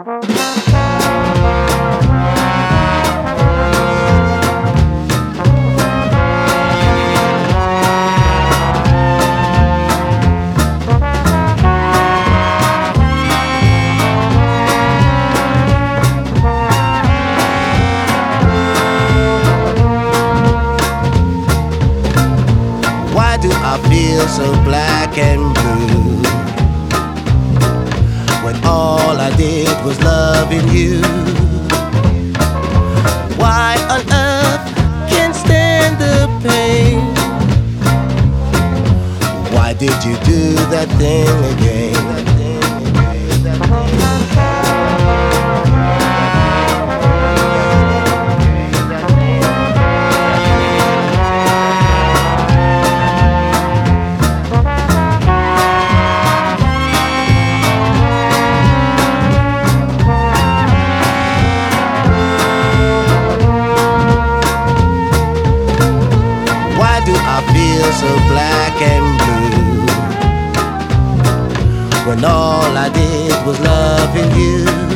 I feel so black and blue when all I did was loving you. Why on earth can't stand the pain? Why did you do that thing again? I feel so black and blue when all I did was loving you.